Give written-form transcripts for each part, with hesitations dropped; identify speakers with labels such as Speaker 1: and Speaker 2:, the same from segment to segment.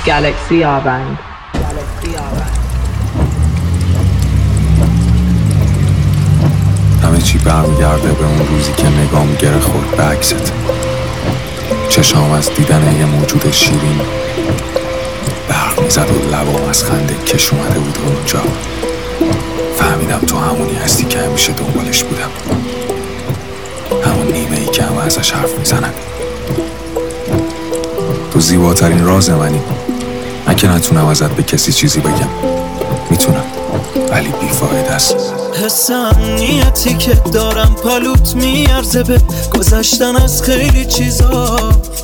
Speaker 1: Galaxy Avang.
Speaker 2: همه چی برمیگرده به اون روزی که نگام گره خورد به عکست. چشام از دیدن یه موجود شیرین برق میزد و لبام از خنده کش اومده بود اونجا. فهمیدم تو همونی هستی که همیشه دنبالش بودم، همون نیمه ای که همه ازش حرف میزنن. تو زیباترین راز منی. من که نتونم ازت به کسی چیزی بگم، میتونم ولی بیفایده است.
Speaker 3: حس امنیتی که دارم پالوت میارزه به گذشتن از خیلی چیزا.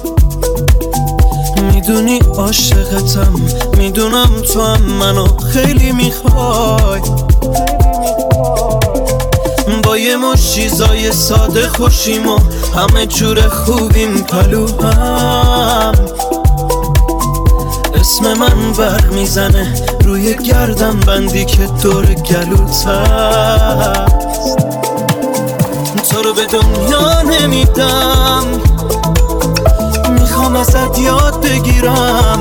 Speaker 3: میدونی عاشقتم، میدونم تو هم منو خیلی میخوای. با یه مش چیزای ساده خوشیم و همه جور خوبیم پلوهم. اسم من برق میزنه روی گردن بندی که دور گلوت هست. تو رو به دنیا نمیدم، میخوام ازت یاد بگیرم.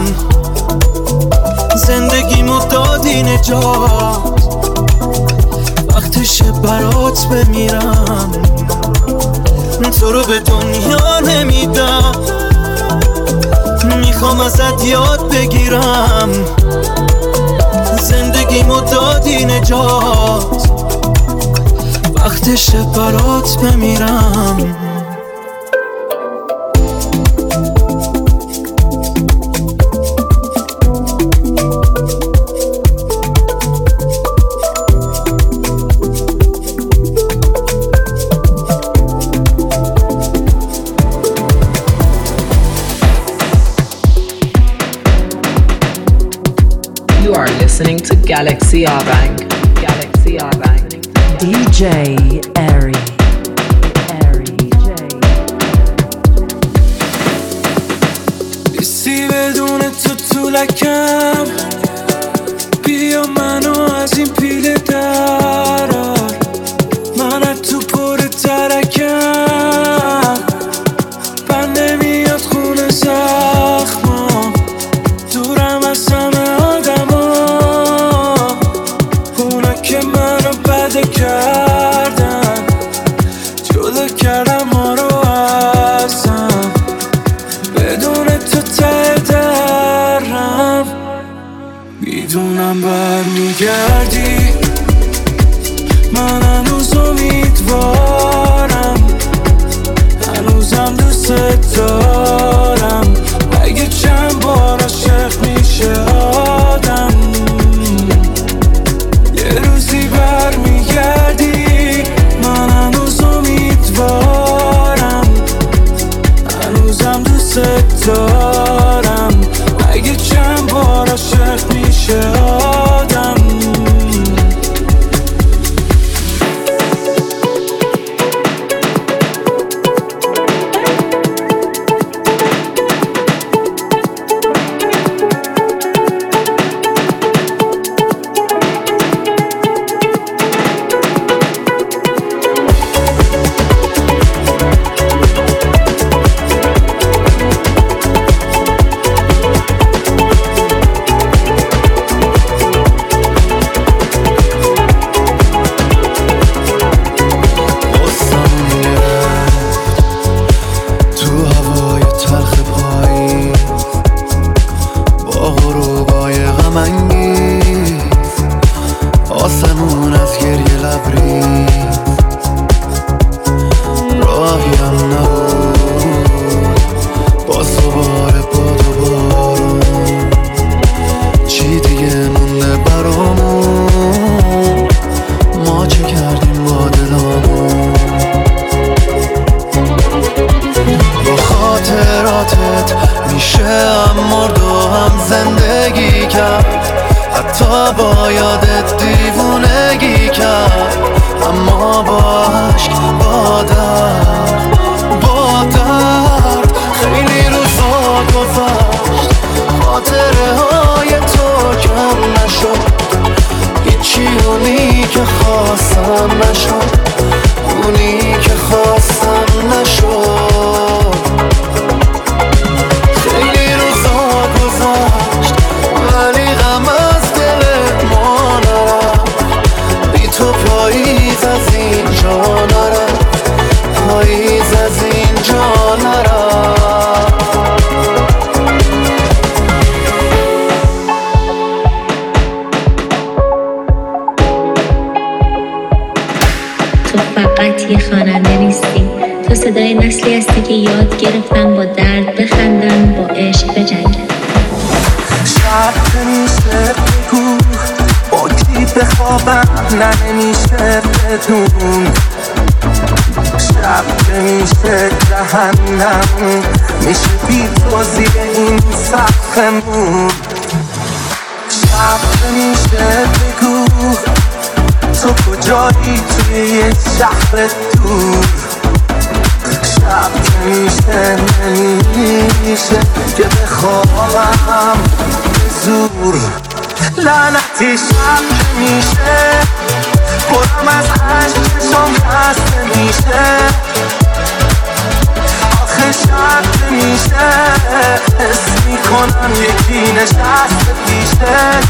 Speaker 3: زندگیمو دادی نجات، وقتشه برات بمیرم. تو رو به دنیا نمیدم، میخوام ازت یاد بگیرم. زندگیمو دادی نجات، وقتشه برات بمیرم.
Speaker 1: You are listening to Galaxy Avang. Galaxy Avang.
Speaker 4: DJ Airy.
Speaker 3: بیستی بدون تو طولکم، بیا منو از این پیله درار. من از تو پر ترکم، بند نمیاد خونه زخمام. دورم از همه آدما، اونا که منو بده کردن، جدا کردم ما رو ازم. بدون تو ته درم، میدونم برمیگردی. من هنوز امیدوارم، هنوزم دوست دارم. اگه چند بار عاشق میشه آدم، یه روزی برمیگردی. من هنوز امیدوارم، هنوزم دوست دارم. اگه چند بار عاشق میشه آدم.
Speaker 5: با یادت دیوونگی کرد، اما با عشق با درد خیلی روزا گذشت. خاطره های تو کم نشد، هیچی اونی که خواستم نشد، اونی که خواستم نشد. خیلی روزا گذشت،
Speaker 6: یاد گرفتم با درد بخندم، با عشق بجنگم.
Speaker 5: شب نمیشه بگو با کی بخوابم، نه نمیشه بدون. شب نمیشه جهنم، میشه بی تو زیر این سقفمون. شب نمیشه بگو تو کجایی توی یه شهر دور. شب نمیشه که بخوابم به زور. لعنتی شب نمیشه پرم از عشق چشم خسته میشه. آخه شب نمیشه حس میکنم یکی نشسته پیشت.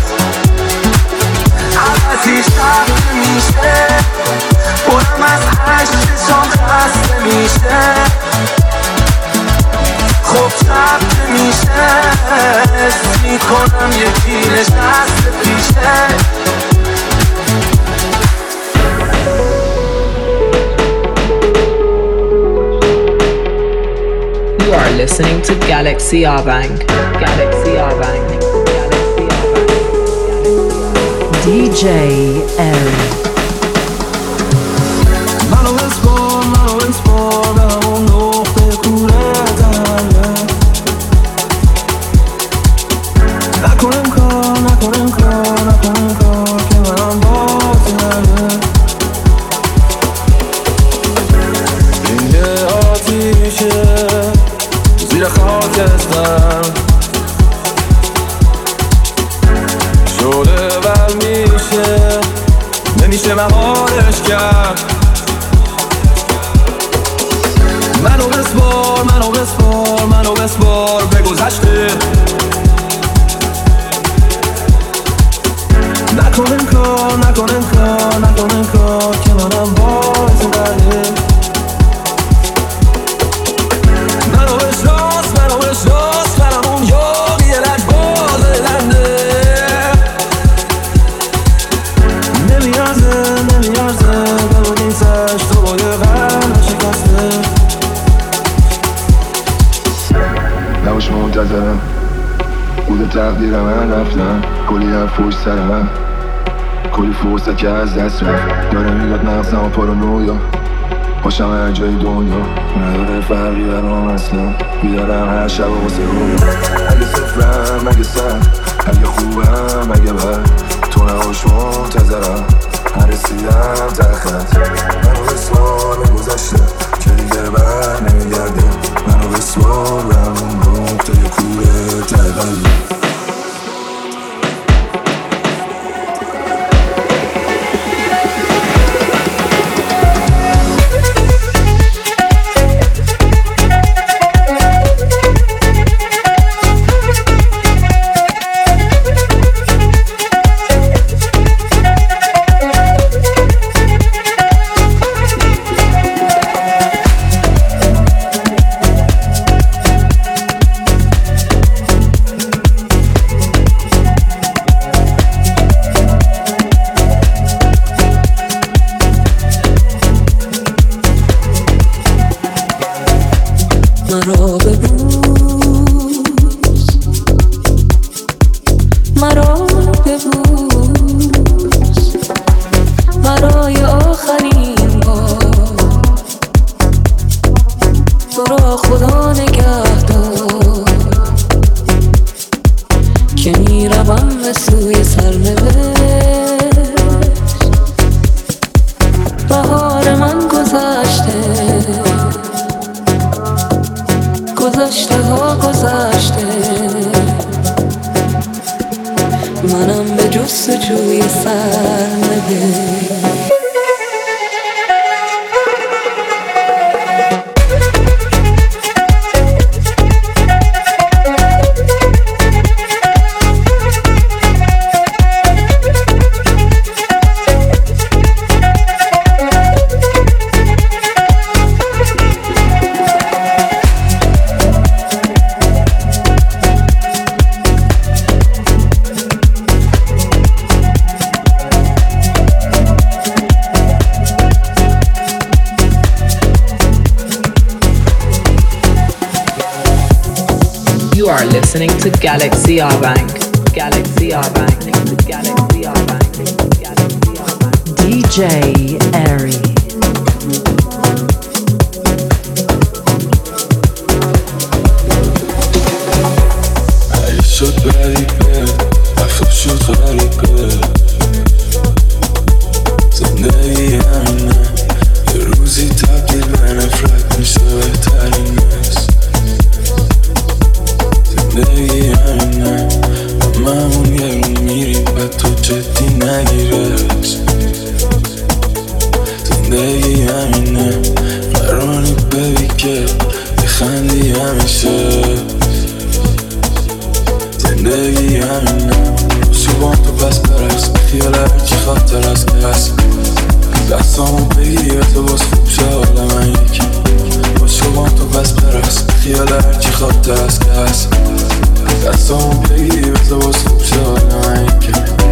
Speaker 5: لعنتی شب نمیشه پرم از عشق چشم خسته میشه. خب شب نمیشه حس میکنم یکی نشسته پیشه.
Speaker 1: You are listening to Galaxy Abang. Galaxy Abang. Galaxy Abang.
Speaker 4: DJ Airy.
Speaker 3: منو بسپار به همون نقطه کوره تنه. نکنم کار که منم باز نره. این یه آتیشه زیر خاکستر شده ول میشه، نمیشه مهارش کرد. منو بسپار به گذشته. نکنن کار که منم باز نره. منو بشناس فرمون یاقی لجباز لنده. نمیارزه بمونی سش تو با یه قلب شکسته.
Speaker 7: نباش منتظرم بود تقدیر من رفتم. کلی هم فوش سر من، کلی فرصت که از دست رفت. داره میداد مغزم پارانویا، باشم هر جای دنیا نداره فرقی برام اصلا. بیدارم هر شب و واسه رویا. اگه صفرم اگه سر، اگه خوبم اگه بد، تو نباش منتظرم رسیدم تخت. منو بسوار به گذشته که دیگه بر نمیگرده. منو بسوار به همون نقطه کوره تقلب.
Speaker 1: listening to Galaxy Arbang. Galaxy Arbang. Galaxy Arbang. Galaxy Arbang.
Speaker 4: DJ Airy.
Speaker 2: شد غریبه رفتم شد غریبه زندگی همینه یه روزی تبدیل به نفرت میشه بهترین نیست زندگی همینه هممون یه رو میریم و تو جدی نگیرش زندگی همینه قراری ببی که بخندی همیشه زندگی همینه صبحان تو بس برس خیال هرچی خاطر از قصد دستامو بگیر تو باز خوب شه حال من یکی با صبحان تو بس برس خیال هرچی خاطر از قصد دستامو بگیر تو باز خوب شه حال من یکی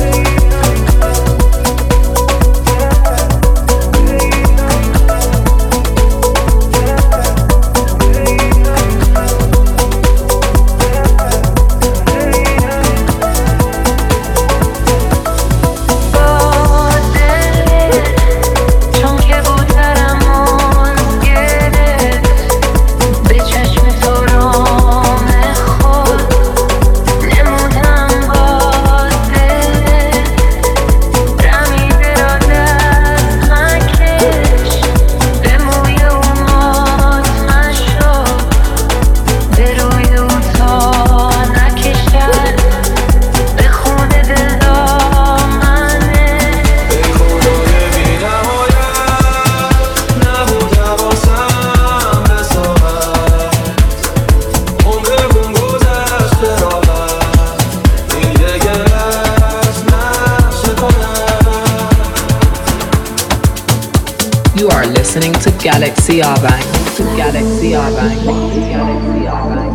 Speaker 1: You are listening to Galaxy Arbang. Galaxy Arbang. Galaxy Arbang.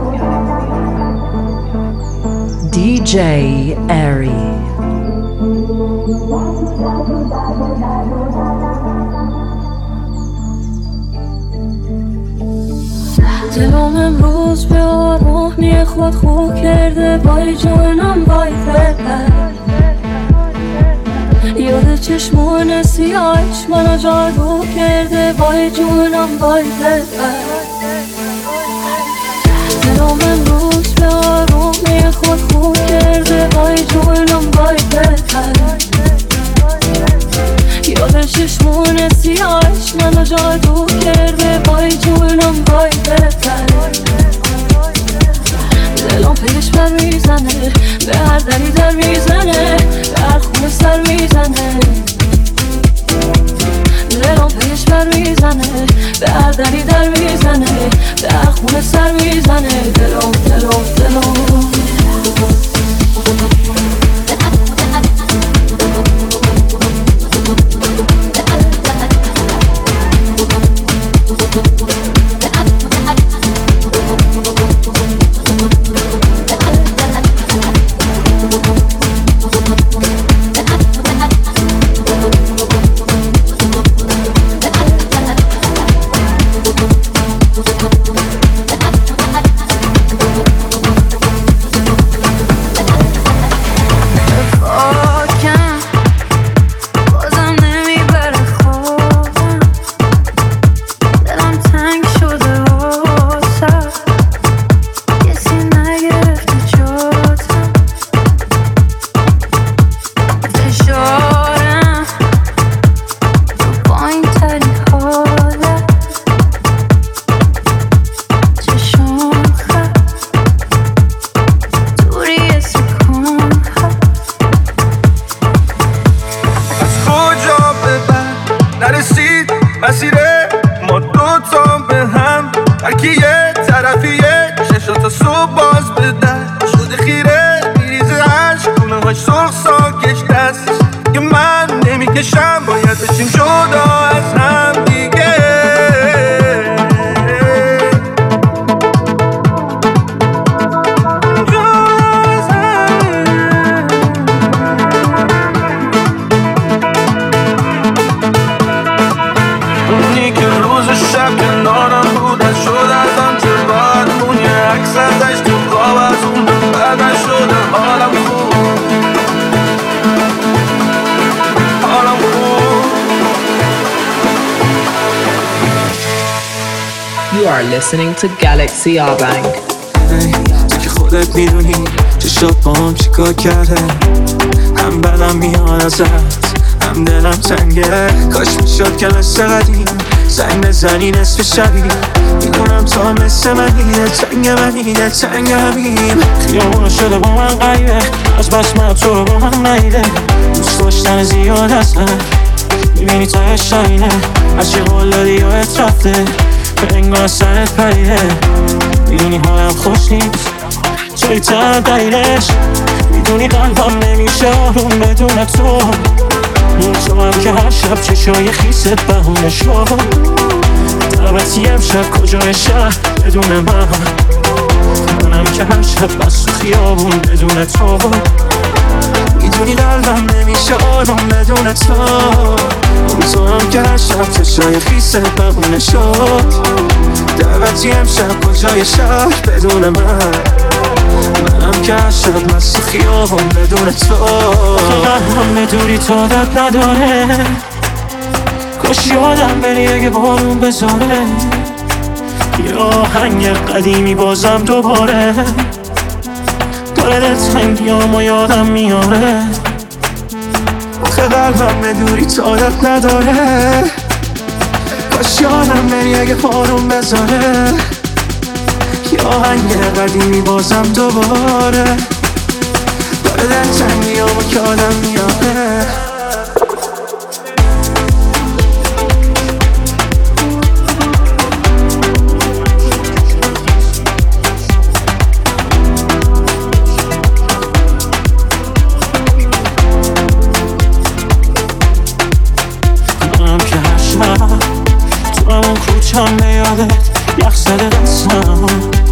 Speaker 4: DJ Airy.
Speaker 8: دلم امروز به آرومی خود خو کرده وای جونم وای فرد یاد چشمون سیاهش منو جادو کرده وای جونم وای فرد دلم امروز به آرومی خود خو کرده وای جونم وای فرد یاد چشمون سیاهش منو جادو کرده وای جونم وای فرد دلم پیش بر میزنه به هر دری در میزنه به هر خونه سر میزنه دلم پیش بر میزنه به هر دری در میزنه به هر خونه سر میزنه دلم
Speaker 1: You are listening to Galaxy Abang.
Speaker 3: تو که خودت میدونی چشات با هم چیکار کرده، هم بدم میاد ازت هم دلم تنگه. کاش میشد که مثل قدیم زنگ بزنی نصف شبی، میدونم تو هم مثل منی، تنگ منی تنگ همیم. خیابونا شده با من غیبه، از بس من تو رو با هم نیده. دوست داشتن زیاد هست میبینی تایش نمینه، هرچی قول دادی یادت رفته به انگار سرت پریده. میدونی حالم خوش نیست توی تن دلیلش، میدونی قلبم نمیشه آروم بدون تو. تو هم که هر شب چشای خیست بهونه شد، دعوتی امشب کجای شهر بدون منم که هر شب بس تو خیابون بدون تو. میدونی قلبم نمیشه آروم بدون تو هم که هر شب چشای خیست بهونه شد، دعوتی امشب کجای شهر بدون منم که هر شب بس تو خیابون بدون تو. همه دوری تو عادت نداره، کاش یادم بری اگه بارون بذاره. یه آهنگ قدیمی بازم دوباره داره دلتنگیامو یادم میاره. آخه قلبم دوری تو عادت نداره، کاش یادم بری اگه بارون بذاره. یه آهنگ قدیمی بازم دوباره داره دلتنگیامو یادم میاره. هم به یادت یخ زده دستم،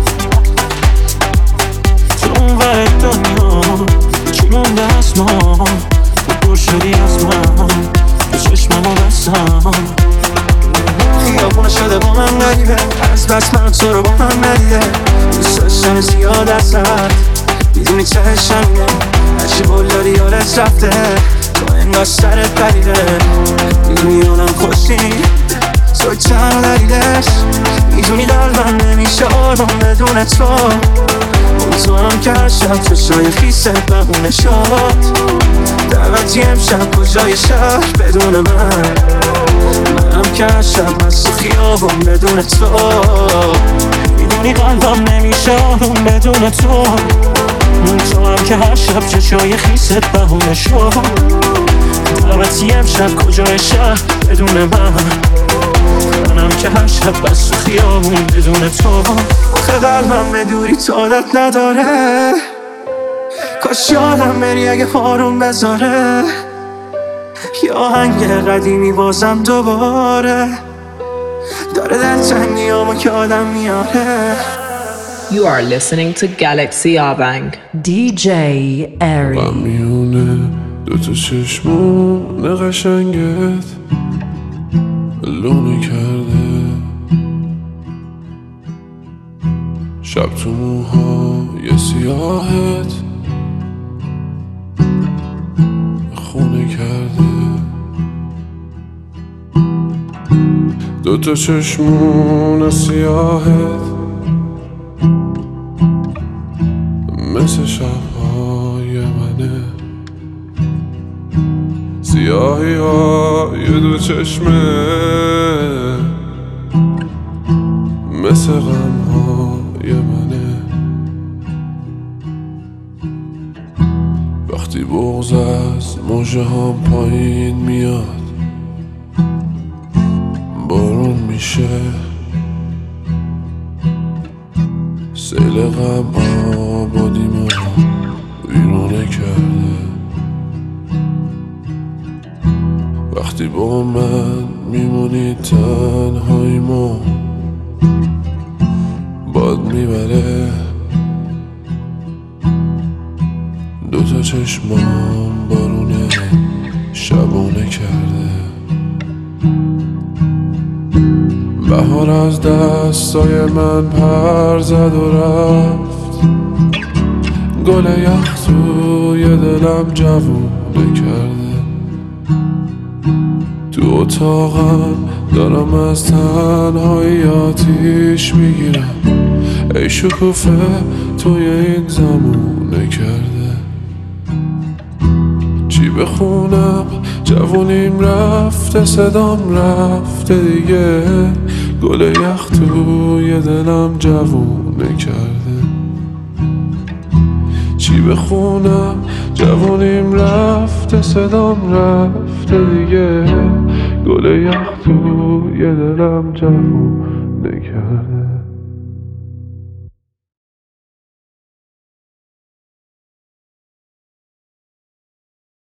Speaker 3: تو اون ور دنیا چی مونده از ما، دور شدی از من تو چشممو بستم. خیابونا شده با من غریبه، از بس من تو رو با هم ندیده. دوست داشتن زیاد ازت میدونی چهشمه، هرچی قول دادی یادت رفته تو انگار سرت پریده. میدونی آدم خوشی تو چند دلیلش، میدونی قلبم نمیشه آروم بدون تو هم که هر شب چشای خیست بهونه شد، دعوتی امشب کجای شهر بدون منم که هر شب از تو خیابون بدون تو. میدونی قلبم نمیشه آروم بدون تو هم که هر شب چشای خیست بهونه شد، دعوتی امشب کجای شهر بدون منم که هر شب بس تو خیابون بدون تو. آخه قلبم به دوری تو عادت نداره، کاش یادم بری اگه بارون بذاره. یه آهنگ قدیمی بازم دوباره داره دلتنگیامو یادم میاره.
Speaker 1: You are listening to Galaxy Abang.
Speaker 4: DJ Airy.
Speaker 9: میونه دوتا چشمون قشنگت لونه کرده، شب تو موهای سیاهت خونه کرده. دوتا چشمون سیاهت مثل شبهای منه، سیاهی های دو چشمه مثل غم های منه. وقتی بغض از موجه هم پایین میاد بارون میشه، سیل غم آبادیمو ویرونه کرده. وقتی با من میمونی تنهاییمو باد میبره، دوتا چشمام بارونه شبونه کرده. بهار از دستای من پر زد و رفت، گل یخ توی دلم جوونه کرده. تو اتاقم دارم از تنهایی آتیش میگیرم. ای شکوفه توی این زمونه کرده، چی بخونم؟ جوونیم رفته، صدام رفته دیگه، گل یخ توی دلم جوونه کرده. چی بخونم؟ جوونیم رفته، صدام رفته دیگه، گل یخ توی دلم جوونه کرده.